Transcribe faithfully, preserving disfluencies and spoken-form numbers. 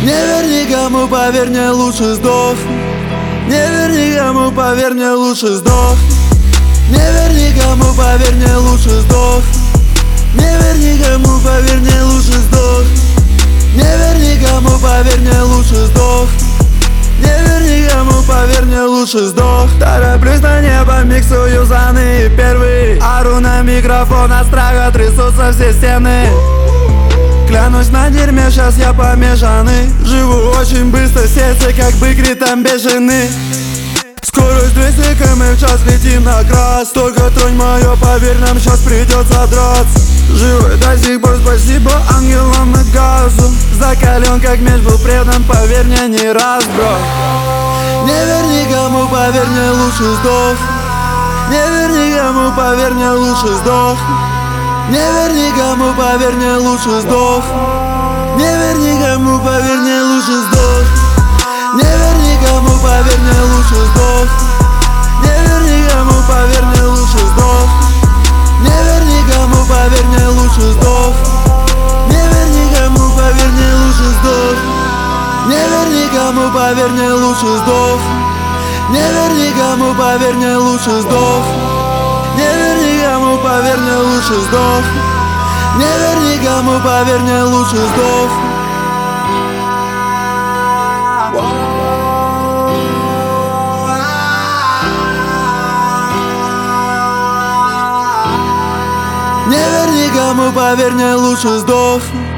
Не верь никому, поверь мне, лучше сдох. Не верь никому, поверь мне, лучше сдох. Не верь никому, поверь мне, лучше сдох. Не верь никому, поверь мне, лучше сдох. Не верь никому, поверь мне, лучше сдох. Не верь никому, поверь мне, лучше сдох. Тороплюсь на небо, миксую заны первый. Ору на микрофон, от страха трясутся все стены. Клянусь на дерьме, сейчас я помешанный. Живу очень быстро, сердце как бык ритм бешеный. Скорость двести километров в час, летим на крас. Только тронь моё, поверь, нам сейчас придется драться. Живой до сих пор, спасибо ангелам на газу. Закален как меч, был предан, поверь мне, не раз, бро. Не верь никому, поверь мне, лучше сдох. Не верь никому, поверь мне, лучше сдох. Не верь никому, поверь мне, лучше сдох. Не верь никому, поверь мне, лучше сдох. Не верь никому, поверь мне, лучше сдох. Не верь никому, поверь мне, лучше сдох. Не верь никому, поверь мне, лучше сдох. Не верь никому, поверь мне, лучше сдох. Не верь никому, поверь мне, лучше сдох. Не верь никому, поверь мне, лучше сдох. Не верь никому, поверь мне, лучше сдох. Не верь никому, поверь мне, лучше сдох. Не верь никому, поверь мне, лучше сдох.